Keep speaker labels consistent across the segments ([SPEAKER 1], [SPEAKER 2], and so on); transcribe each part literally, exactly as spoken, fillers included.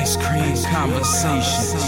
[SPEAKER 1] Ice cream conversations.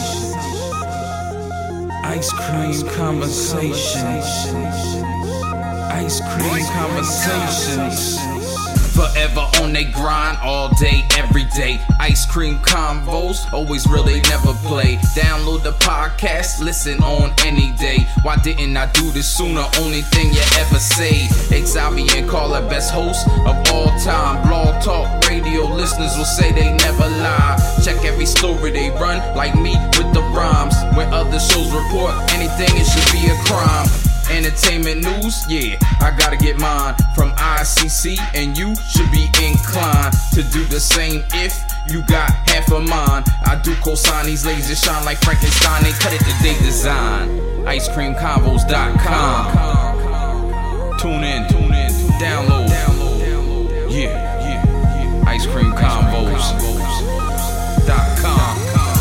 [SPEAKER 1] Ice cream conversations. Ice cream conversations. Forever on they grind, all day, every day. Ice cream convos, always real, they never play. Download the podcast, listen on any day. Why didn't I do this sooner? Only thing you ever say. Xavier and Carla, best hosts of all time. Blog Talk Radio listeners will say they never lie. Check every story they run, like me with the rhymes. When other shows report anything, it should be a crime. Entertainment news, yeah, I gotta get mine from I C C, and you should be inclined to do the same if you got half of mine. I do co-sign these lasers shine like Frankenstein, they cut it to they design. ice cream convos dot com. Tune in, tune in, download, yeah, yeah, ice cream convos dot com.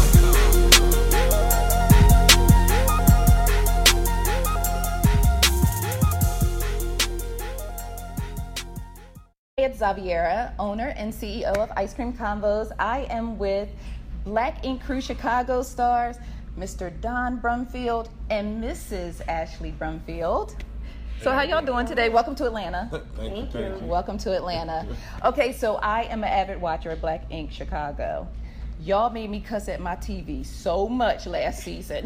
[SPEAKER 2] It's Xaviera, owner and C E O of Ice Cream Convos. I am with Black Ink Crew Chicago stars, Mister Don Brumfield and Missus Ashley Brumfield. So how y'all doing today? Welcome to Atlanta.
[SPEAKER 3] Thank you. Thank you.
[SPEAKER 2] Welcome to Atlanta. Okay, so I am an avid watcher of Black Ink Chicago. Y'all made me cuss at my T V so much last season.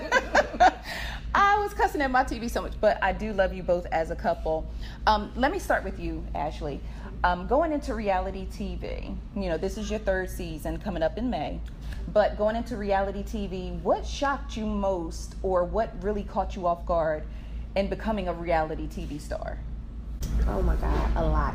[SPEAKER 2] I was cussing at my T V so much, but I do love you both as a couple. Um, let me start with you, Ashley. Um, going into reality T V, you know, this is your third season coming up in May, but going into reality T V, what shocked you most or what really caught you off guard in becoming a reality T V star?
[SPEAKER 4] Oh my God, a lot.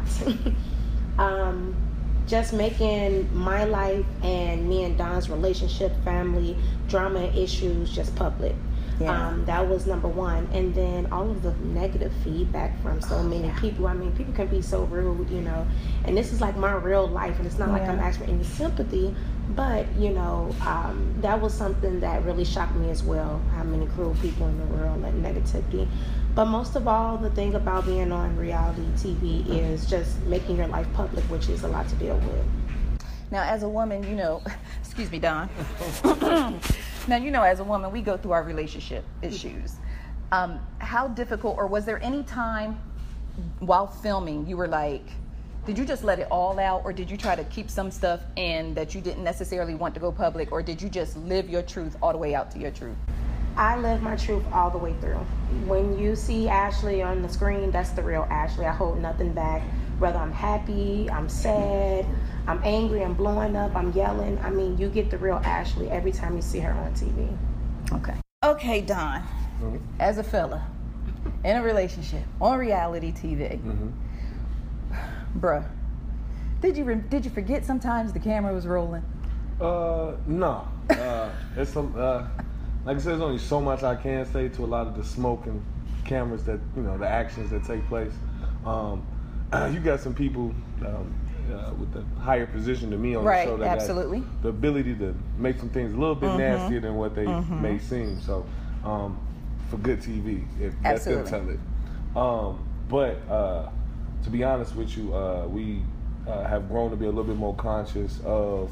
[SPEAKER 4] um, just making my life and me and Don's relationship, family, drama, issues just public. Yeah. Um, that was number one. And then all of the negative feedback from so many yeah. people. I mean, people can be so rude, you know, and this is like my real life, and it's not yeah. like I'm asking for any sympathy, but, you know, um, that was something that really shocked me as well, how many cruel people in the world and negativity. But most of all, the thing about being on reality T V is just making your life public, which is a lot to deal with.
[SPEAKER 2] Now, as a woman, you know, excuse me, Don. Now, you know, as a woman, we go through our relationship issues. Um, how difficult, or was there any time while filming you were like, did you just let it all out, or did you try to keep some stuff in that you didn't necessarily want to go public, or did you just live your truth all the way out to your truth?
[SPEAKER 4] I live my truth all the way through. When you see Ashley on the screen, that's the real Ashley. I hold nothing back. Whether I'm happy, I'm sad, I'm angry, I'm blowing up, I'm yelling. I mean, you get the real Ashley every time you see her on T V.
[SPEAKER 2] Okay. Okay, Don. Mm-hmm. As a fella in a relationship on reality T V, mm-hmm. bruh, did you re- did you forget sometimes the camera was rolling?
[SPEAKER 3] Uh, no. Uh, it's a, uh, like I said, there's only so much I can say to a lot of the smoke and cameras that, you know, the actions that take place. Um, uh, you got some people um, uh, with the higher position than me on
[SPEAKER 2] right,
[SPEAKER 3] the show that
[SPEAKER 2] absolutely.
[SPEAKER 3] got the ability to make some things a little bit mm-hmm. nastier than what they mm-hmm. may seem. So, um, for good T V, if let them tell it. Um, but uh, to be honest with you, uh, we uh, have grown to be a little bit more conscious of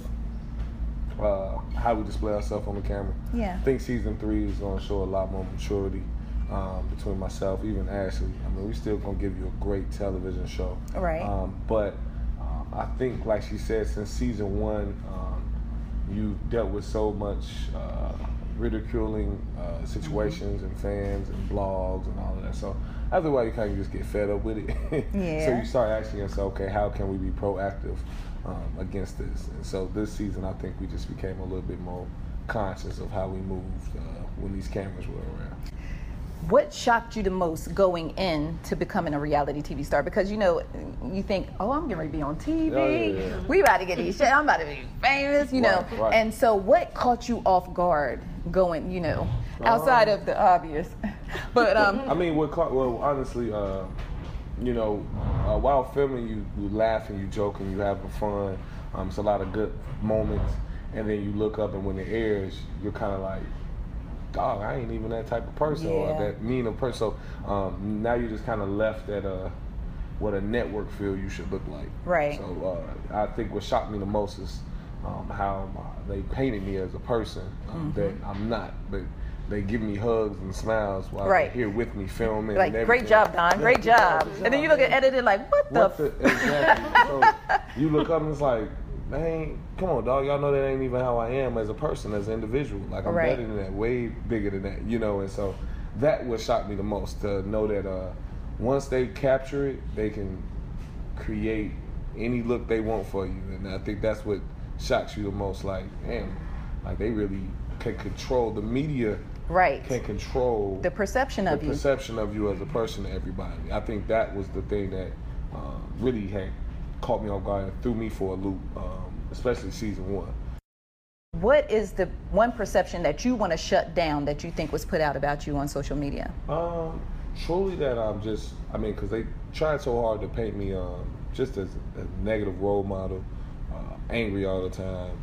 [SPEAKER 3] uh, how we display ourselves on the camera.
[SPEAKER 2] Yeah.
[SPEAKER 3] I think season three is going to show a lot more maturity um, between myself, even Ashley. I mean, we still going to give you a great television show.
[SPEAKER 2] Right.
[SPEAKER 3] Um, but uh, I think, like she said, since season one, um, you dealt with so much uh, ridiculing uh, situations mm-hmm. and fans and blogs and all of that. So after a while, you kind of just get fed up with it.
[SPEAKER 2] Yeah.
[SPEAKER 3] So you start asking yourself, okay, how can we be proactive um, against this? And so this season, I think we just became a little bit more conscious of how we moved uh, when these cameras were around.
[SPEAKER 2] What shocked you the most going into becoming a reality T V star? Because, you know, you think, oh, I'm getting ready to be on T V.
[SPEAKER 3] Oh, yeah, yeah.
[SPEAKER 2] We about to get these shit. I'm about to be famous, you know.
[SPEAKER 3] Right, right.
[SPEAKER 2] And so what caught you off guard going, you know, outside um, of the obvious? But um,
[SPEAKER 3] I mean, what caught, well, honestly, uh, you know, uh, while filming, you, you laugh and you joke and you have fun. Um, it's a lot of good moments. And then you look up and when it airs, you're kind of like, dog, I ain't even that type of person
[SPEAKER 2] yeah.
[SPEAKER 3] or that mean of person. So um, now you're just kind of left at uh, what a network feel you should look like.
[SPEAKER 2] Right.
[SPEAKER 3] So uh, I think what shocked me the most is um, how uh, they painted me as a person um,
[SPEAKER 2] mm-hmm.
[SPEAKER 3] that I'm not, but they give me hugs and smiles while
[SPEAKER 2] right.
[SPEAKER 3] they're here with me filming.
[SPEAKER 2] Like,
[SPEAKER 3] and
[SPEAKER 2] great job, Don. Great job. job. And then you look at edited like, what the?
[SPEAKER 3] What the exactly. So you look up and it's like, man, come on, dog. Y'all know that ain't even how I am as a person, as an individual. Like, I'm
[SPEAKER 2] right.
[SPEAKER 3] better than that, way bigger than that, you know. And so that would shock me the most, to know that uh, once they capture it, they can create any look they want for you. And I think that's what shocks you the most. Like, damn, like they really can control the media.
[SPEAKER 2] Right.
[SPEAKER 3] Can control
[SPEAKER 2] the perception of
[SPEAKER 3] the
[SPEAKER 2] you.
[SPEAKER 3] The perception of you as a person to everybody. I think that was the thing that uh, really had caught me off guard and threw me for a loop, um, especially season one.
[SPEAKER 2] What is the one perception that you want to shut down that you think was put out about you on social media?
[SPEAKER 3] Um, truly that I'm just, I mean, because they tried so hard to paint me um, just as a negative role model, uh, angry all the time,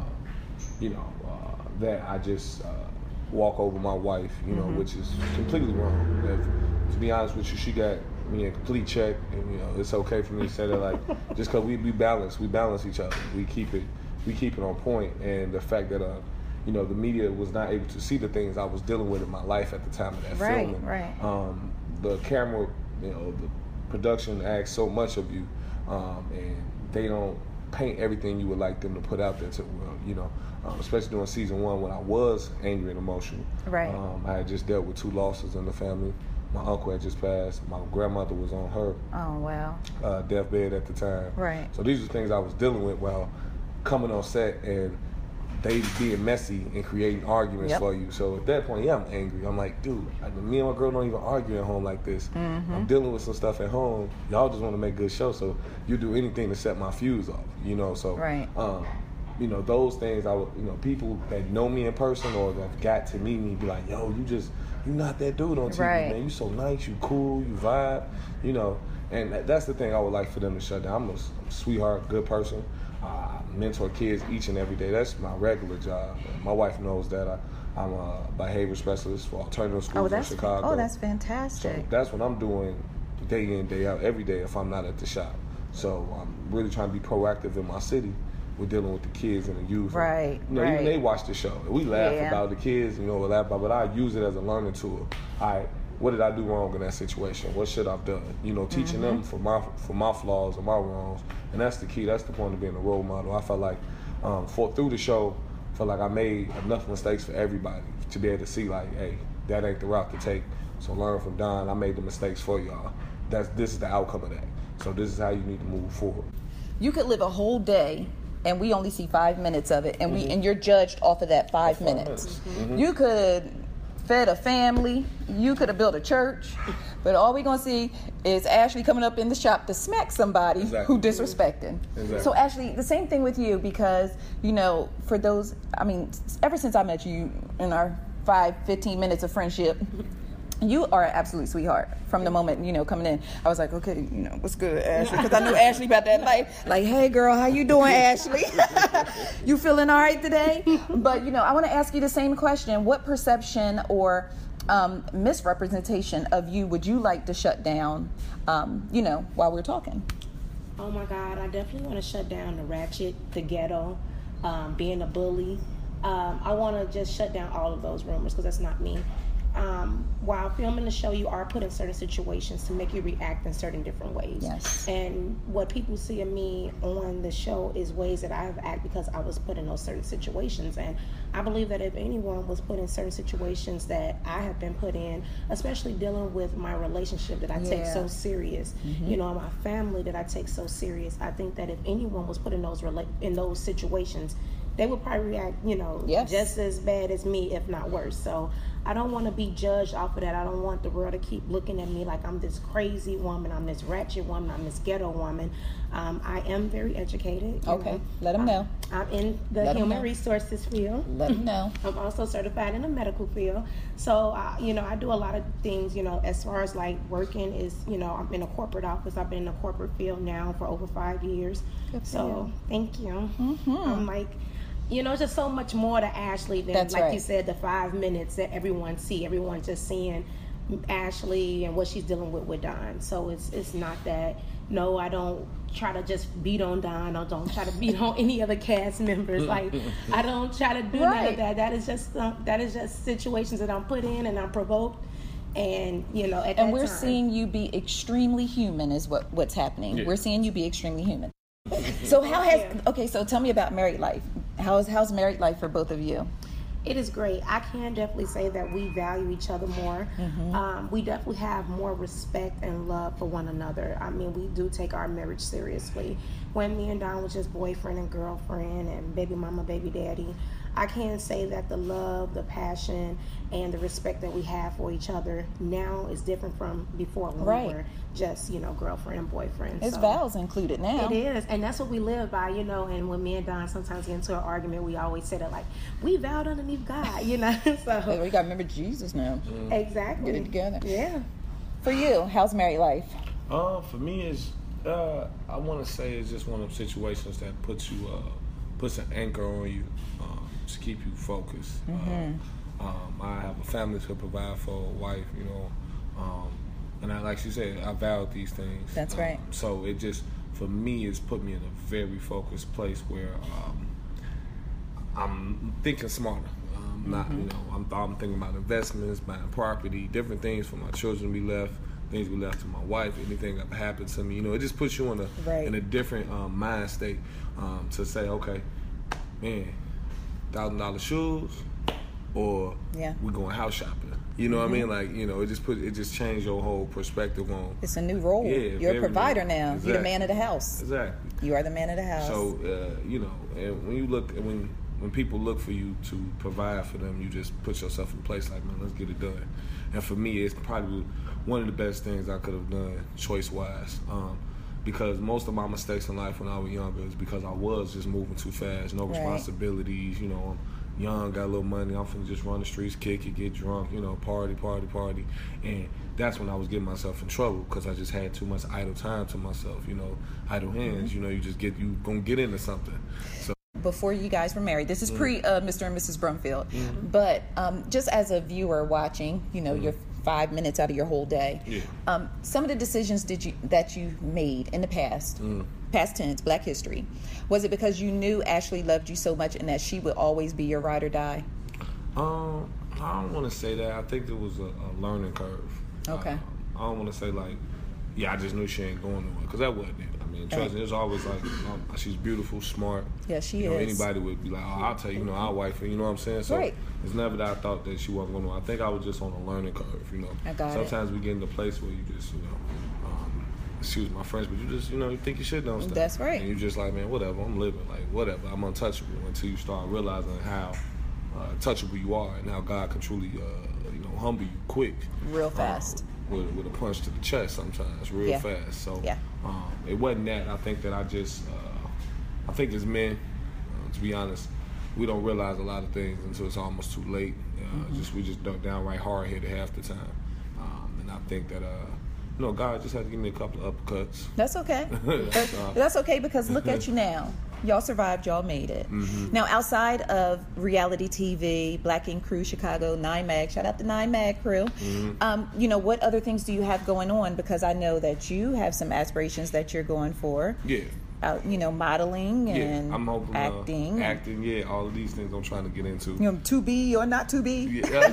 [SPEAKER 3] uh, you know, uh, that I just uh, walk over my wife, you know, mm-hmm. which is completely wrong. If, to be honest with you, she got me in complete check, and you know, it's okay for me to say that, like, just because we we balance, we balance each other, we keep it, we keep it on point, and the fact that, uh, you know, the media was not able to see the things I was dealing with in my life at the time of that
[SPEAKER 2] right,
[SPEAKER 3] filming.
[SPEAKER 2] Right, right.
[SPEAKER 3] Um, the camera, you know, the production asks so much of you, um, and they don't paint everything you would like them to put out there to the world, you know. Um, especially during season one when I was angry and emotional.
[SPEAKER 2] Right.
[SPEAKER 3] Um, I had just dealt with two losses in the family. My uncle had just passed. My grandmother was on her
[SPEAKER 2] oh wow
[SPEAKER 3] uh, deathbed at the time.
[SPEAKER 2] Right.
[SPEAKER 3] So these are things I was dealing with while coming on set and they being messy and creating arguments
[SPEAKER 2] yep.
[SPEAKER 3] for you. So at that point, yeah, I'm angry. I'm like, dude, I, me and my girl don't even argue at home like this.
[SPEAKER 2] Mm-hmm.
[SPEAKER 3] I'm dealing with some stuff at home. Y'all just want to make good shows, so you do anything to set my fuse off, you know. So
[SPEAKER 2] right.
[SPEAKER 3] Um, you know, those things, I would, you know, people that know me in person or that got to meet me be like, yo, you just, you not that dude on T V,
[SPEAKER 2] right.
[SPEAKER 3] man. You so nice, you cool, you vibe, you know. And that's the thing I would like for them to shut down. I'm a sweetheart, good person. I mentor kids each and every day. That's my regular job. My wife knows that. I, I'm a behavior specialist for alternative schools
[SPEAKER 2] oh,
[SPEAKER 3] in Chicago.
[SPEAKER 2] Oh, that's fantastic.
[SPEAKER 3] So that's what I'm doing day in, day out, every day if I'm not at the shop. So I'm really trying to be proactive in my city. We're dealing with the kids and the youth.
[SPEAKER 2] Right,
[SPEAKER 3] and, you know,
[SPEAKER 2] right.
[SPEAKER 3] Even they watch the show. We laugh
[SPEAKER 2] yeah.
[SPEAKER 3] about the kids, you know, we laugh about, but I use it as a learning tool. I, what did I do wrong in that situation? What should I've done? You know, teaching mm-hmm. them for my for my flaws and my wrongs. And that's the key. That's the point of being a role model. I felt like um, for through the show, I felt like I made enough mistakes for everybody to be able to see, like, hey, that ain't the route to take. So learn from Don. I made the mistakes for y'all. That's this is the outcome of that. So this is how you need to move forward.
[SPEAKER 2] You could live a whole day and we only see five minutes of it, and we mm-hmm. and you're judged off of that five, five minutes. minutes. Mm-hmm. You could fed a family, you could have built a church, but all we're gonna see is Ashley coming up in the shop to smack somebody exactly. who disrespected.
[SPEAKER 3] Exactly.
[SPEAKER 2] So Ashley, the same thing with you, because you know, for those, I mean, ever since I met you in our five, fifteen minutes of friendship, you are an absolute sweetheart from the moment, you know, coming in. I was like, okay, you know, what's good, Ashley? Because I knew Ashley about that life. Like, hey, girl, how you doing, Ashley? You feeling all right today? But, you know, I want to ask you the same question. What perception or um, misrepresentation of you would you like to shut down, um, you know, while we're talking?
[SPEAKER 4] Oh, my God. I definitely want to shut down the ratchet, the ghetto, um, being a bully. Um, I want to just shut down all of those rumors because that's not me. Um, while filming the show, you are put in certain situations to make you react in certain different ways.
[SPEAKER 2] Yes.
[SPEAKER 4] And what people see of me on the show is ways that I have acted because I was put in those certain situations. And I believe that if anyone was put in certain situations that I have been put in, especially dealing with my relationship that I
[SPEAKER 2] yeah.
[SPEAKER 4] take so serious,
[SPEAKER 2] mm-hmm.
[SPEAKER 4] you know, my family that I take so serious, I think that if anyone was put in those rela- in those situations, they would probably react, you know,
[SPEAKER 2] yes.
[SPEAKER 4] just as bad as me, if not worse. So I don't want to be judged off of that. I don't want the world to keep looking at me like I'm this crazy woman, I'm this ratchet woman, I'm this ghetto woman. Um, I am very educated.
[SPEAKER 2] Okay,
[SPEAKER 4] know.
[SPEAKER 2] let them know.
[SPEAKER 4] I'm in the
[SPEAKER 2] let
[SPEAKER 4] human resources field.
[SPEAKER 2] Let them know.
[SPEAKER 4] I'm also certified in the medical field. So, uh, you know, I do a lot of things, you know, as far as like working is, you know, I'm in a corporate office. I've been in the corporate field now for over five years.
[SPEAKER 2] Good for
[SPEAKER 4] so,
[SPEAKER 2] you.
[SPEAKER 4] Thank you.
[SPEAKER 2] Mm-hmm.
[SPEAKER 4] I'm like... You know, just so much more to Ashley than,
[SPEAKER 2] That's
[SPEAKER 4] like
[SPEAKER 2] right.
[SPEAKER 4] you said, the five minutes that everyone see. Everyone just seeing Ashley and what she's dealing with with Don. So it's it's not that. No, I don't try to just beat on Don, or don't try to beat on any other cast members. Like, I don't try to do
[SPEAKER 2] right.
[SPEAKER 4] none of that. That is just um, that is just situations that I'm put in and I'm provoked. And you know, at
[SPEAKER 2] and
[SPEAKER 4] that
[SPEAKER 2] we're
[SPEAKER 4] time,
[SPEAKER 2] seeing you be extremely human is what what's happening.
[SPEAKER 3] Yeah.
[SPEAKER 2] We're seeing you be extremely human. So how has okay? So tell me about married life. How's how's married life for both of you?
[SPEAKER 4] It is great. I can definitely say that we value each other more. Mm-hmm. Um, we definitely have more respect and love for one another. I mean, we do take our marriage seriously. When me and Don was just boyfriend and girlfriend and baby mama, baby daddy, I can say that the love, the passion, and the respect that we have for each other now is different from before when
[SPEAKER 2] right.
[SPEAKER 4] we were just, you know, girlfriend and boyfriend.
[SPEAKER 2] It's
[SPEAKER 4] so,
[SPEAKER 2] vows included now.
[SPEAKER 4] It is, and that's what we live by, you know. And when me and Don sometimes get into an argument, we always say that, like, we vowed underneath God, you know. So
[SPEAKER 2] hey, we got to remember Jesus now.
[SPEAKER 3] Mm.
[SPEAKER 4] Exactly.
[SPEAKER 2] Get it together.
[SPEAKER 4] Yeah.
[SPEAKER 2] For you, how's married life?
[SPEAKER 3] Uh, for me, it's uh, I want to say it's just one of those situations that puts you, uh, puts an anchor on you, um, to keep you focused. Mm-hmm. Uh, um, I have a family to provide for, a wife, you know, um, and I, like she said, I vowed these things.
[SPEAKER 2] That's
[SPEAKER 3] um,
[SPEAKER 2] right.
[SPEAKER 3] So it just, for me, it's put me in a very focused place where um, I'm thinking smarter. Um, not, mm-hmm. you know, I'm, I'm thinking about investments, buying property, different things for my children to be left. Things we left to my wife, anything that happened to me, you know, it just puts you in a
[SPEAKER 2] right.
[SPEAKER 3] in a different um, mind state um, to say, okay, man, thousand dollar shoes, or
[SPEAKER 2] yeah.
[SPEAKER 3] we going house shopping. You know mm-hmm. what I mean? Like, you know, it just put it just changed your whole perspective on.
[SPEAKER 2] It's a new role.
[SPEAKER 3] Yeah,
[SPEAKER 2] you're a provider now.
[SPEAKER 3] Exactly.
[SPEAKER 2] You're the man of the house.
[SPEAKER 3] Exactly.
[SPEAKER 2] You are the man of the house.
[SPEAKER 3] So uh, you know, and when you look, when when people look for you to provide for them, you just put yourself in place. Like, man, let's get it done. And for me, it's probably one of the best things I could have done choice-wise, um, because most of my mistakes in life when I was younger is because I was just moving too fast, no
[SPEAKER 2] right.
[SPEAKER 3] responsibilities, you know, I'm young, got a little money, I'm finna just run the streets, kick it, get drunk, you know, party, party, party, and that's when I was getting myself in trouble because I just had too much idle time to myself, you know, idle hands, mm-hmm. you know, you just get, you gonna get into something, so.
[SPEAKER 2] Before you guys were married, this is pre uh, Mister and Missus Brumfield,
[SPEAKER 3] mm-hmm.
[SPEAKER 2] but um, just as a viewer watching, you know, mm-hmm. your five minutes out of your whole day.
[SPEAKER 3] Yeah.
[SPEAKER 2] Um, some of the decisions did you that you made in the past, mm. past tense, Black history, was it because you knew Ashley loved you so much and that she would always be your ride or die?
[SPEAKER 3] Um, I don't want to say that. I think it was a, a learning curve.
[SPEAKER 2] Okay.
[SPEAKER 3] Uh, I don't want to say like, yeah, I just knew she ain't going nowhere because that wasn't it. I mean, trust me, it's always like, um, she's beautiful, smart.
[SPEAKER 2] Yeah, she
[SPEAKER 3] you know,
[SPEAKER 2] is.
[SPEAKER 3] Anybody would be like, oh, I'll tell you, you know, our wife, you know what I'm saying? So
[SPEAKER 2] right.
[SPEAKER 3] it's never that I thought that she wasn't going to. I think I was just on a learning curve, you know.
[SPEAKER 2] I got
[SPEAKER 3] Sometimes
[SPEAKER 2] it.
[SPEAKER 3] we get in the place where you just, you know, um, excuse my French, but you just, you know, you think you should know stuff.
[SPEAKER 2] That's right.
[SPEAKER 3] And you just like, man, whatever, I'm living, like, whatever, I'm untouchable until you start realizing how uh, touchable you are and how God can truly, uh, you know, humble you quick.
[SPEAKER 2] Real fast.
[SPEAKER 3] Um, With, with a punch to the chest sometimes, real
[SPEAKER 2] yeah.
[SPEAKER 3] fast. So
[SPEAKER 2] yeah.
[SPEAKER 3] um, it wasn't that. I think that I just, uh, I think as men, uh, to be honest, we don't realize a lot of things until it's almost too late. Uh, mm-hmm. Just we just downright hard-headed half the time. Um, and I think that, uh, you know, God just had to give me a couple of uppercuts.
[SPEAKER 2] That's okay. that's, uh, that's okay because look at you now. Y'all survived, y'all made it. Mm-hmm. Now, outside of reality T V, Black Ink Crew, Chicago, Nine Mag, shout out to Nine Mag Crew, mm-hmm. um, you know, what other things do you have going on? Because I know that you have some aspirations that you're going for.
[SPEAKER 3] Yeah.
[SPEAKER 2] Uh, you know, modeling and
[SPEAKER 3] yeah, I'm hoping,
[SPEAKER 2] acting.
[SPEAKER 3] Uh, acting, yeah, all of these things I'm trying to get into.
[SPEAKER 2] You know, to be or not to be.
[SPEAKER 3] Yeah, yeah,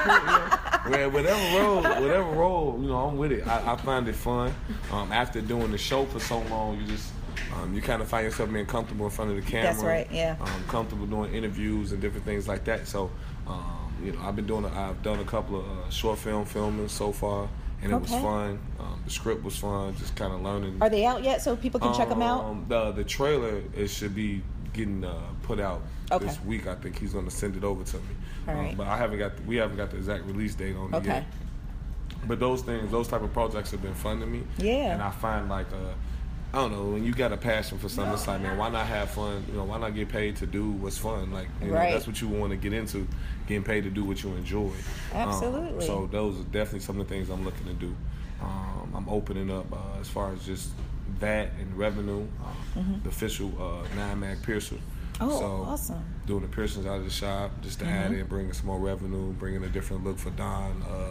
[SPEAKER 3] yeah. Well, whatever role, whatever role, you know, I'm with it. I, I find it fun. Um, after doing the show for so long, you just, um, you kind of find yourself being comfortable in front of the camera.
[SPEAKER 2] That's right, yeah.
[SPEAKER 3] Um, comfortable doing interviews and different things like that. So, um, you know, I've been doing, a, I've done a couple of uh, short film filming so far. And it okay. was fun. Um, the script was fun. Just kind of learning.
[SPEAKER 2] Are they out yet, so people can
[SPEAKER 3] um,
[SPEAKER 2] check them out?
[SPEAKER 3] The the trailer it should be getting uh, put out
[SPEAKER 2] okay.
[SPEAKER 3] this week. I think he's going to send it over to me.
[SPEAKER 2] All right.
[SPEAKER 3] Um, but I haven't got the, we haven't got the exact release date on it
[SPEAKER 2] okay.
[SPEAKER 3] yet. But those things, those type of projects have been fun to me.
[SPEAKER 2] Yeah.
[SPEAKER 3] And I find like uh, I don't know, when you got a passion for something, it's like, man, why not have fun? You know, why not get paid to do what's fun? Like, you
[SPEAKER 2] right.
[SPEAKER 3] know, that's what you want to get into, getting paid to do what you enjoy.
[SPEAKER 2] Absolutely.
[SPEAKER 3] Um, so those are definitely some of the things I'm looking to do. Um, I'm opening up uh, as far as just that and revenue, uh, mm-hmm. the official uh, Nine Mag Piercer.
[SPEAKER 2] Oh,
[SPEAKER 3] so
[SPEAKER 2] awesome.
[SPEAKER 3] Doing the piercings out of the shop, just to mm-hmm. add in, bringing some more revenue, bringing a different look for Don. Uh,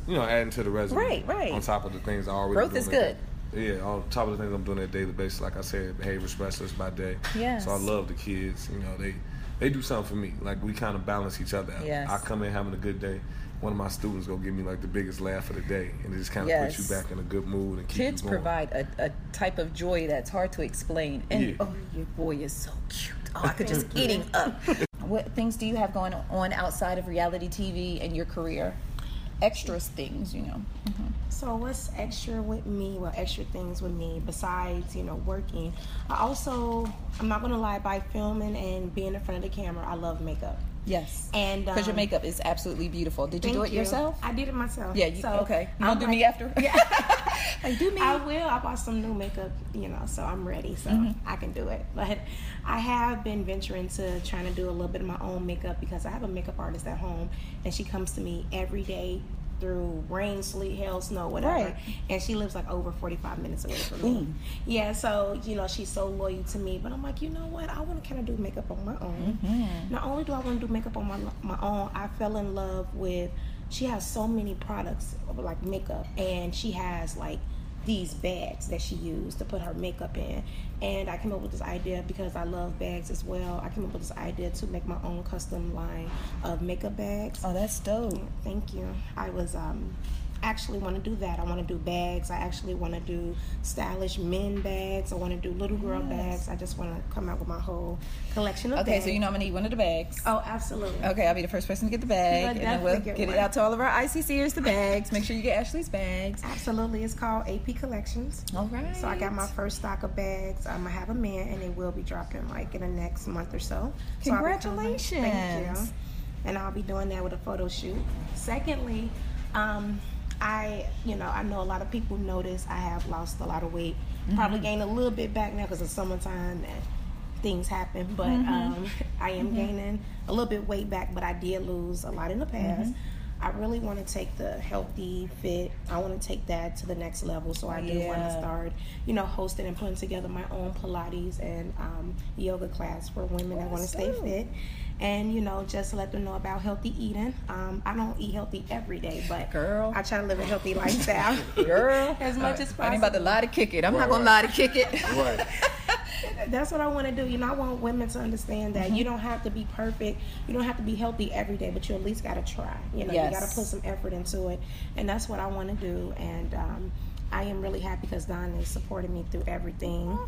[SPEAKER 3] you know, adding to the resume.
[SPEAKER 2] Right, right.
[SPEAKER 3] On top of the things I already
[SPEAKER 2] Growth
[SPEAKER 3] doing
[SPEAKER 2] is good.
[SPEAKER 3] Yeah, on top of the things I'm doing on a daily basis. Like I said, behavior specialist by day.
[SPEAKER 2] Yes.
[SPEAKER 3] So I love the kids. You know, they they do something for me. Like we kind of balance each other out.
[SPEAKER 2] Yes.
[SPEAKER 3] I come in having a good day. One of my students go give me like the biggest laugh of the day, and it just kind of
[SPEAKER 2] Yes.
[SPEAKER 3] puts you back in a good mood and keep
[SPEAKER 2] Kids
[SPEAKER 3] you going.
[SPEAKER 2] provide a, a type of joy that's hard to explain. And
[SPEAKER 3] Yeah.
[SPEAKER 2] oh, your boy is so cute. Oh, I could just eat him up. What things do you have going on outside of reality T V and your career? Extras things, you know. Mm-hmm.
[SPEAKER 4] So what's extra with me? Well, extra things with me besides, you know, working. I also, I'm not gonna lie, by filming and being in front of the camera, I love makeup.
[SPEAKER 2] Yes.
[SPEAKER 4] And
[SPEAKER 2] because
[SPEAKER 4] um,
[SPEAKER 2] your makeup is absolutely beautiful. Did you do it
[SPEAKER 4] you.
[SPEAKER 2] yourself?
[SPEAKER 4] I did it myself.
[SPEAKER 2] Yeah. You,
[SPEAKER 4] so
[SPEAKER 2] okay. You
[SPEAKER 4] I'm
[SPEAKER 2] gonna do
[SPEAKER 4] like-
[SPEAKER 2] me after?
[SPEAKER 4] Yeah.
[SPEAKER 2] Like, do me.
[SPEAKER 4] I will. I bought some new makeup, you know, so I'm ready. So
[SPEAKER 2] Mm-hmm.
[SPEAKER 4] I can do it. But I have been venturing to trying to do a little bit of my own makeup because I have a makeup artist at home, and she comes to me every day through rain, sleet, hail, snow, whatever.
[SPEAKER 2] Right.
[SPEAKER 4] And she lives like over forty-five minutes away from me.
[SPEAKER 2] Ooh.
[SPEAKER 4] Yeah, so, you know, she's so loyal to me. But I'm like, you know what? I want to kind of do makeup on my own.
[SPEAKER 2] Mm-hmm.
[SPEAKER 4] Not only do I want to do makeup on my, my own, I fell in love with, she has so many products, like makeup, and she has like these bags that she used to put her makeup in. And I came up with this idea because I love bags as well. I came up with this idea to make my own custom line of makeup bags.
[SPEAKER 2] Oh, that's dope.
[SPEAKER 4] Thank you. I was um actually want to do that. I want to do bags. I actually want to do stylish men bags. I want to do little girl
[SPEAKER 2] Yes.
[SPEAKER 4] bags. I just want to come out with my whole collection of
[SPEAKER 2] Okay,
[SPEAKER 4] bags.
[SPEAKER 2] so you know I'm gonna need one of the bags.
[SPEAKER 4] Oh, absolutely.
[SPEAKER 2] Okay, I'll be the first person to get the bag,
[SPEAKER 4] You'll
[SPEAKER 2] and then we'll
[SPEAKER 4] definitely
[SPEAKER 2] get,
[SPEAKER 4] get
[SPEAKER 2] it
[SPEAKER 4] one.
[SPEAKER 2] out to all of our I C Cers, the bags. Make sure you get Ashley's bags.
[SPEAKER 4] Absolutely. It's called A P Collections.
[SPEAKER 2] All right.
[SPEAKER 4] So I got my first stock of bags. Um, I have a man, and they will be dropping like in the next month or so. So I'll be doing-
[SPEAKER 2] Congratulations.
[SPEAKER 4] Thank you. And I'll be doing that with a photo shoot. Secondly, um, I, you know, I know a lot of people notice I have lost a lot of weight. Probably gained a little bit back now because it's summertime and things happen. But um, I am gaining a little bit weight back, but I did lose a lot in the past. I really want to take the healthy fit. I want to take that to the next level. So I do want to
[SPEAKER 2] Yeah.
[SPEAKER 4] start, you know, hosting and putting together my own Pilates and um, yoga class for women that want to stay
[SPEAKER 2] Awesome.
[SPEAKER 4] fit. And, you know, just let them know about healthy eating. Um, I don't eat healthy every day, but
[SPEAKER 2] Girl.
[SPEAKER 4] I try to live a healthy lifestyle.
[SPEAKER 2] Girl,
[SPEAKER 4] As much as
[SPEAKER 2] I ain't about to
[SPEAKER 4] possible.
[SPEAKER 2] lie to kick it. I'm
[SPEAKER 3] Right,
[SPEAKER 2] not gonna
[SPEAKER 3] right.
[SPEAKER 2] lie to kick it.
[SPEAKER 3] Right.
[SPEAKER 4] That's what I want to do. You know, I want women to understand that you don't have to be perfect. You don't have to be healthy every day, but you at least got to try. You know,
[SPEAKER 2] Yes.
[SPEAKER 4] you got to put some effort into it. And that's what I want to do. And um, I am really happy because Don is supporting me through everything.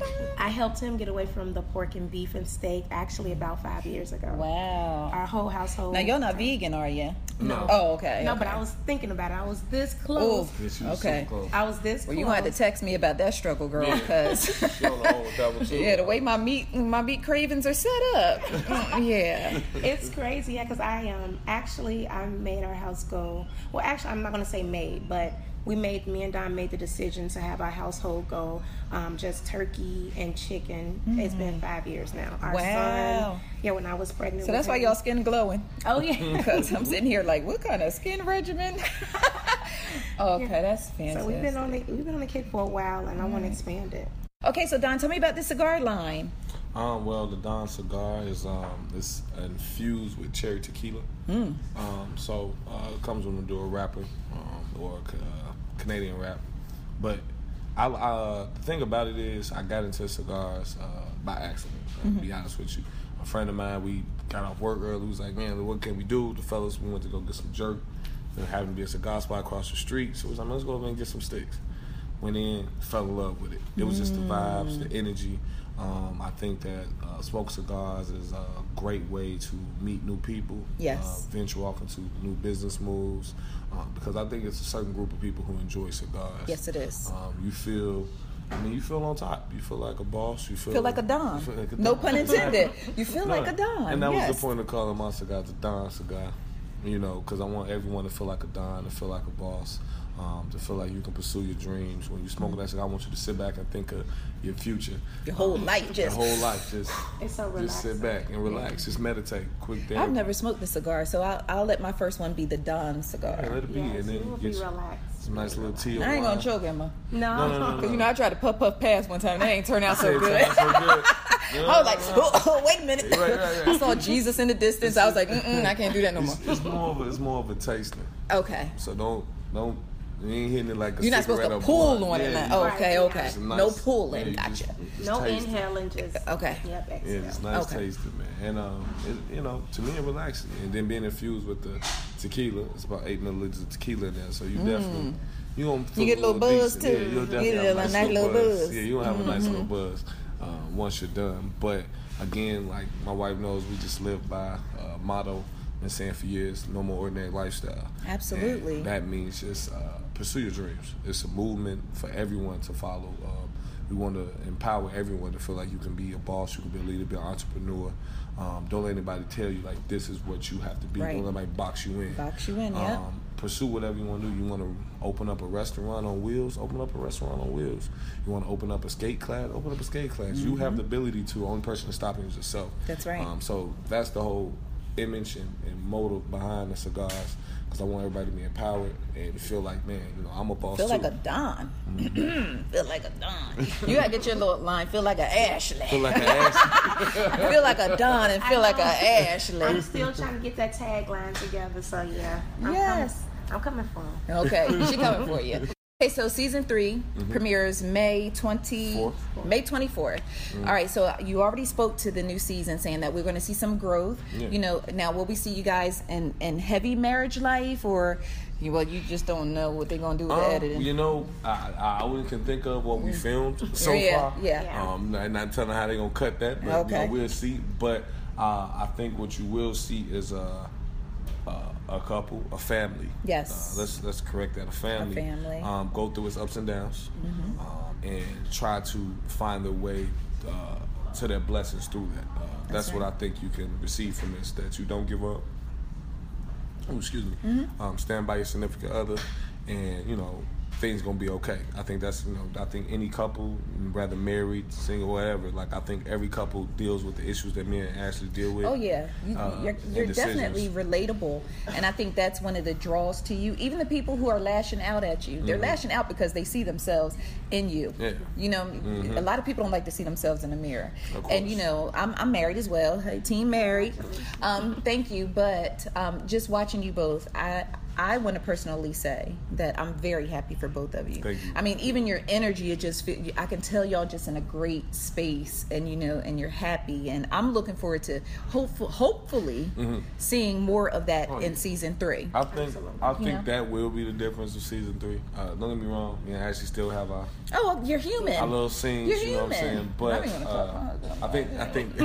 [SPEAKER 4] I helped him get away from the pork and beef and steak actually about five years ago.
[SPEAKER 2] Wow.
[SPEAKER 4] Our whole household.
[SPEAKER 2] Now you're not vegan, are you?
[SPEAKER 3] No.
[SPEAKER 2] Oh, okay.
[SPEAKER 4] No,
[SPEAKER 2] okay.
[SPEAKER 4] but I was thinking about it. I was this
[SPEAKER 2] Ooh,
[SPEAKER 4] close.
[SPEAKER 3] Yes, you was
[SPEAKER 2] okay.
[SPEAKER 3] so close.
[SPEAKER 4] I was this
[SPEAKER 2] Well,
[SPEAKER 4] close.
[SPEAKER 2] you gonna have to text me about that struggle, girl, because
[SPEAKER 3] She on the old double too.
[SPEAKER 2] yeah, the way my meat my meat cravings are set up. Mm, yeah.
[SPEAKER 4] It's crazy, yeah, because I um actually I made our house go. Well, actually, I'm not gonna say made, but we made me and Don made the decision to have our household go um, just turkey and chicken. It's been five years now. Our
[SPEAKER 2] Wow.
[SPEAKER 4] son, yeah, when I was pregnant.
[SPEAKER 2] So
[SPEAKER 4] with
[SPEAKER 2] that's why
[SPEAKER 4] him-
[SPEAKER 2] y'all skin glowing.
[SPEAKER 4] Oh yeah.
[SPEAKER 2] Because I'm sitting here like, what kind of skin regimen? Okay, that's fantastic.
[SPEAKER 4] So we've been on the we've been on the kick for a while, and I want to expand it.
[SPEAKER 2] Okay, so Don, tell me about the cigar line.
[SPEAKER 3] Um, well, the Don cigar is um, it's infused with cherry tequila.
[SPEAKER 2] Mm.
[SPEAKER 3] Um, so uh, it comes when we do a rapper um, or a uh, Canadian rap. But I, uh, the thing about it is, I got into cigars uh, by accident.
[SPEAKER 2] Mm-hmm.
[SPEAKER 3] To be honest with you, a friend of mine, we got off work early. We was like, man, what can we do? The fellas, we went to go get some jerk. There happened to be a cigar spot across the street, so we was like, let's go over and get some sticks. Went in, fell in love with it. It was just the vibes, the energy. Um, I think that uh, smoke cigars is a great way to meet new people,
[SPEAKER 2] Yes.
[SPEAKER 3] uh, venture off into new business moves, um, because I think it's a certain group of people who enjoy cigars.
[SPEAKER 2] Yes, it is.
[SPEAKER 3] Um, you feel, I mean, you feel on top. You feel like a boss. You feel,
[SPEAKER 2] Feel like a Don.
[SPEAKER 3] you feel like a
[SPEAKER 2] No
[SPEAKER 3] Don.
[SPEAKER 2] pun intended. You feel
[SPEAKER 3] No.
[SPEAKER 2] like a Don.
[SPEAKER 3] And that
[SPEAKER 2] yes.
[SPEAKER 3] was the point of calling my cigar the Don cigar. You know, because I want everyone to feel like a Don, to feel like a boss, um, to feel like you can pursue your dreams. When you smoke that cigar, I want you to sit back and think of your future.
[SPEAKER 2] Your whole life
[SPEAKER 3] Your
[SPEAKER 2] just.
[SPEAKER 3] whole life, just
[SPEAKER 4] It's so
[SPEAKER 3] just sit
[SPEAKER 4] relaxing.
[SPEAKER 3] back and relax. Just meditate. Quick therapy.
[SPEAKER 2] I've never smoked a cigar, so I'll, I'll let my first one be the Don cigar.
[SPEAKER 3] Yeah, let it be,
[SPEAKER 4] Yes,
[SPEAKER 3] and then
[SPEAKER 4] you will
[SPEAKER 3] get
[SPEAKER 4] be
[SPEAKER 3] you
[SPEAKER 4] relaxed.
[SPEAKER 3] some nice little tea. or
[SPEAKER 2] I ain't
[SPEAKER 3] wine.
[SPEAKER 2] gonna choke him,
[SPEAKER 4] No.
[SPEAKER 3] No, no, no,
[SPEAKER 2] because you know I tried to puff puff pass one time. That ain't turned out so
[SPEAKER 3] Hey,
[SPEAKER 2] good.
[SPEAKER 3] sounds so good. Yeah.
[SPEAKER 2] I was like, oh, oh, wait a minute.
[SPEAKER 3] Right, right, right.
[SPEAKER 2] I saw Jesus in the distance. I was like, mm-mm, I can't do that no more.
[SPEAKER 3] It's, it's more of a, it's more of a tasting.
[SPEAKER 2] Okay.
[SPEAKER 3] So don't Don't. You ain't hitting it like a
[SPEAKER 2] You're not supposed to pull on it. Yeah, okay, okay.
[SPEAKER 3] Nice,
[SPEAKER 2] no pulling.
[SPEAKER 3] yeah,
[SPEAKER 2] gotcha.
[SPEAKER 3] Just, just
[SPEAKER 4] no
[SPEAKER 3] taste
[SPEAKER 4] inhaling, just
[SPEAKER 2] okay.
[SPEAKER 4] Yep, exhale.
[SPEAKER 3] Yeah, it's nice
[SPEAKER 2] okay.
[SPEAKER 3] tasting, man. And um, it, you know, to me, it relaxing. And then being infused with the tequila, it's about eight milliliters of tequila in there, so you mm. definitely you gonna feel
[SPEAKER 2] you get a little,
[SPEAKER 3] little
[SPEAKER 2] buzz
[SPEAKER 3] decent.
[SPEAKER 2] too.
[SPEAKER 3] Yeah, you'll definitely
[SPEAKER 2] you
[SPEAKER 3] have
[SPEAKER 2] get
[SPEAKER 3] a nice,
[SPEAKER 2] nice
[SPEAKER 3] little buzz.
[SPEAKER 2] buzz.
[SPEAKER 3] Yeah, you'll have
[SPEAKER 2] mm-hmm.
[SPEAKER 3] a nice little buzz um, once you're done. But again, like my wife knows, we just live by a motto. Been saying for years, no more ordinary lifestyle.
[SPEAKER 2] Absolutely.
[SPEAKER 3] And that means just uh, pursue your dreams. It's a movement for everyone to follow. Um, we want to empower everyone to feel like you can be a boss, you can be a leader, be an entrepreneur. Um, don't let anybody tell you like this is what you have to be.
[SPEAKER 2] Right.
[SPEAKER 3] Don't let anybody box you in.
[SPEAKER 2] Box you in, yeah.
[SPEAKER 3] Um, pursue whatever you want to do. You want to open up a restaurant on wheels, open up a restaurant on wheels. You want to open up a skate class, open up a skate class. Mm-hmm. You have the ability to. The only person to stop you is yourself.
[SPEAKER 2] That's right. Um,
[SPEAKER 3] so that's the whole image and, and motive behind the cigars, because I want everybody to be empowered and feel like, man, you know, I'm a boss
[SPEAKER 2] feel
[SPEAKER 3] too.
[SPEAKER 2] Feel like a Don. Mm-hmm. Feel like a Don. You gotta get your little line. Feel like a Ashley.
[SPEAKER 3] Feel like a Ashley.
[SPEAKER 2] Feel like a Don and feel like a Ashley.
[SPEAKER 4] I'm still trying to get that tagline together, so yeah. I'm
[SPEAKER 2] yes.
[SPEAKER 4] Coming, I'm coming for him.
[SPEAKER 2] Okay, she coming for you. Okay, so season three mm-hmm. premieres May twentieth, May twenty-fourth. Mm-hmm. All right, so you already spoke to the new season saying that we're going to see some growth. Yeah. You know, now will we see you guys in, in heavy marriage life, or well, you just don't know what they're going to do with
[SPEAKER 3] um,
[SPEAKER 2] the editing?
[SPEAKER 3] You know, I, I only can think of what we filmed so
[SPEAKER 2] yeah,
[SPEAKER 3] far.
[SPEAKER 2] Yeah.
[SPEAKER 3] Um, not, not telling how they're going to cut that, but
[SPEAKER 2] okay.
[SPEAKER 3] you know, we'll see. But uh, I think what you will see is a. Uh, a couple, a family.
[SPEAKER 2] Yes.
[SPEAKER 3] Uh, let's let's correct that. A family.
[SPEAKER 2] A family.
[SPEAKER 3] Um, go through its ups and downs, mm-hmm. um, and try to find their way uh, to their blessings through that. Uh, that's
[SPEAKER 2] that's right.
[SPEAKER 3] what I think you can receive from this. That you don't give up. Oh, excuse me. Mm-hmm. Um, stand by your significant other, and you know things gonna be okay. I think that's you know I think any couple, whether married, single, whatever. Like I think every couple deals with the issues that me and Ashley deal with.
[SPEAKER 2] Oh yeah, you,
[SPEAKER 3] uh,
[SPEAKER 2] you're, you're definitely relatable, and I think that's one of the draws to you. Even the people who are lashing out at you, they're mm-hmm. lashing out because they see themselves in you.
[SPEAKER 3] Yeah.
[SPEAKER 2] You know, mm-hmm. a lot of people don't like to see themselves in the mirror. And you know, I'm I'm married as well. Hey, team married. Um, thank you, but um, just watching you both, I. I want to personally say that I'm very happy for both of you.
[SPEAKER 3] Thank you.
[SPEAKER 2] I mean, even your energy, it just feel, I can tell y'all just in a great space, and you know, and you're happy. And I'm looking forward to hopeful, hopefully mm-hmm. seeing more of that oh, in yeah. season three.
[SPEAKER 3] I think
[SPEAKER 4] Absolutely.
[SPEAKER 3] I think
[SPEAKER 2] yeah.
[SPEAKER 3] that will be the difference of season three. Uh, don't get me wrong, me and Ashley still have our
[SPEAKER 2] oh, you're human.
[SPEAKER 3] Our little scenes,
[SPEAKER 2] you're
[SPEAKER 3] you
[SPEAKER 2] human.
[SPEAKER 3] know what I'm saying? But uh, I think I think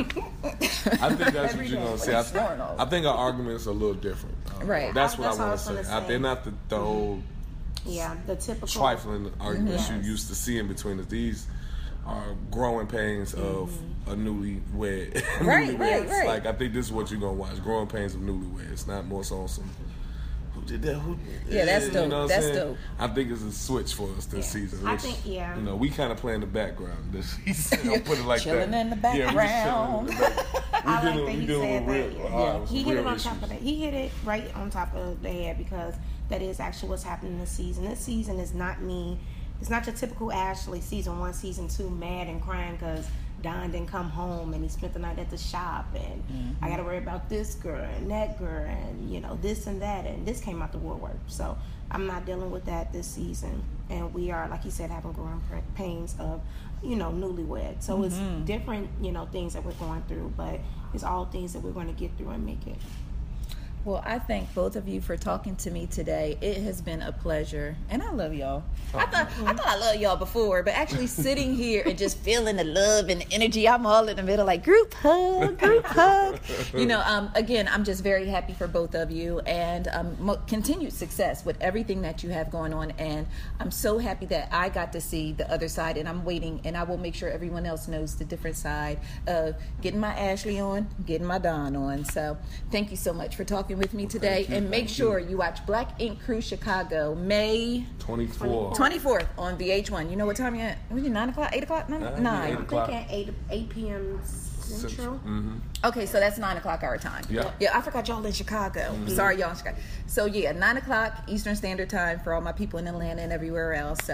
[SPEAKER 3] I think that's what you're gonna say. I, th- I think our arguments are a little different. Uh,
[SPEAKER 2] right.
[SPEAKER 3] That's what
[SPEAKER 4] that's
[SPEAKER 3] I want to say. say. They're not the, the mm-hmm. old
[SPEAKER 4] yeah the typical
[SPEAKER 3] trifling arguments
[SPEAKER 4] mm-hmm.
[SPEAKER 3] you used to see in between us. These are growing pains of mm-hmm. a newlywed.
[SPEAKER 2] Right,
[SPEAKER 3] newlyweds.
[SPEAKER 2] right, right.
[SPEAKER 3] Like I think this is what you're gonna watch: growing pains of newlyweds, not more so on some. Who did that? Who?
[SPEAKER 2] Yeah, that's dope.
[SPEAKER 3] You know what
[SPEAKER 2] that's
[SPEAKER 3] saying?
[SPEAKER 2] dope.
[SPEAKER 3] I think it's a switch for us this
[SPEAKER 4] yeah.
[SPEAKER 3] season. Which,
[SPEAKER 4] I think, yeah.
[SPEAKER 3] You know, we kind of play in the background this season. I'll put it like
[SPEAKER 2] chilling
[SPEAKER 3] that.
[SPEAKER 2] in the background.
[SPEAKER 3] Yeah, we just chilling in the back.
[SPEAKER 4] I
[SPEAKER 3] dealing,
[SPEAKER 4] like that he
[SPEAKER 3] dealing
[SPEAKER 4] said
[SPEAKER 3] with
[SPEAKER 4] that.
[SPEAKER 3] real,
[SPEAKER 4] Yeah.
[SPEAKER 3] uh,
[SPEAKER 4] He hit it on
[SPEAKER 3] issues.
[SPEAKER 4] top of that. He hit it right on top of the head because that is actually what's happening this season. This season is not me. It's not your typical Ashley season one, season two, mad and crying because Don didn't come home and he spent the night at the shop and mm-hmm. I got to worry about this girl and that girl and you know this and that and this came out the woodwork. So I'm not dealing with that this season, and we are, like you said, having growing pains of you know newlywed. So mm-hmm. it's different you know things that we're going through, but it's all things that we're going to get through and make it.
[SPEAKER 2] Well, I thank both of you for talking to me today. It has been a pleasure, and I love y'all. I thought I thought I loved y'all before, but actually sitting here and just feeling the love and the energy, I'm all in the middle, like group hug, group hug. You know, um, again, I'm just very happy for both of you, and um, mo- continued success with everything that you have going on. And I'm so happy that I got to see the other side, and I'm waiting, and I will make sure everyone else knows the different side of getting my Ashley on, getting my Don on. So thank you so much for talking with me today,
[SPEAKER 3] you,
[SPEAKER 2] and make sure you. you watch Black Ink Crew Chicago May
[SPEAKER 3] twenty-fourth
[SPEAKER 2] twenty-fourth on V H one. You know what time you at? Was it nine o'clock, eight o'clock, nine?
[SPEAKER 3] Uh,
[SPEAKER 2] nine.
[SPEAKER 3] eight
[SPEAKER 4] I'm
[SPEAKER 3] o'clock.
[SPEAKER 4] thinking eight eight p.m. Central.
[SPEAKER 3] Mm-hmm.
[SPEAKER 2] Okay, so that's nine o'clock our time.
[SPEAKER 3] Yeah.
[SPEAKER 2] Yeah, I forgot y'all in Chicago. Mm-hmm. Sorry, y'all in Chicago. So yeah, nine o'clock Eastern Standard Time for all my people in Atlanta and everywhere else. So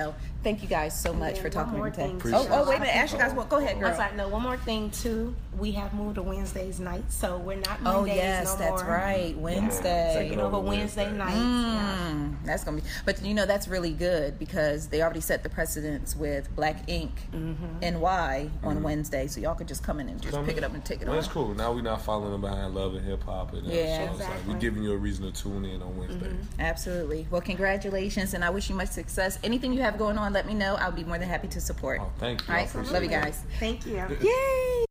[SPEAKER 2] Thank you guys so much for talking
[SPEAKER 4] with
[SPEAKER 2] me
[SPEAKER 4] today.
[SPEAKER 2] Oh, oh, wait a minute. Ask you guys what. Go ahead, girl.
[SPEAKER 4] I'm sorry. No, one more thing too. We have moved to Wednesdays night, so we're not Mondays
[SPEAKER 2] Oh yes,
[SPEAKER 4] no
[SPEAKER 2] that's
[SPEAKER 4] more.
[SPEAKER 2] right. Wednesday.
[SPEAKER 4] Yeah. Taking over Wednesday nights.
[SPEAKER 2] Mm,
[SPEAKER 4] Yeah.
[SPEAKER 2] That's gonna be. But you know that's really good because they already set the precedence with Black Ink
[SPEAKER 4] Mm-hmm.
[SPEAKER 2] N Y on
[SPEAKER 3] Mm-hmm.
[SPEAKER 2] Wednesday, so y'all could just come in and just
[SPEAKER 3] Come
[SPEAKER 2] pick
[SPEAKER 3] in.
[SPEAKER 2] it up and take it
[SPEAKER 3] Well,
[SPEAKER 2] on.
[SPEAKER 3] that's cool. Now we're not following behind Love and Hip Hop. And, uh,
[SPEAKER 2] Yeah.
[SPEAKER 3] so it's like
[SPEAKER 4] Exactly.
[SPEAKER 3] we're giving you a reason to tune in on Wednesday.
[SPEAKER 2] Mm-hmm. Absolutely. Well, congratulations, and I wish you much success. Anything you have going on, let me know. I'll be more than happy to support.
[SPEAKER 3] Oh, thank you.
[SPEAKER 2] All
[SPEAKER 3] I
[SPEAKER 2] right,
[SPEAKER 3] appreciate
[SPEAKER 2] love you
[SPEAKER 3] that.
[SPEAKER 2] guys.
[SPEAKER 4] Thank you.
[SPEAKER 2] Yay!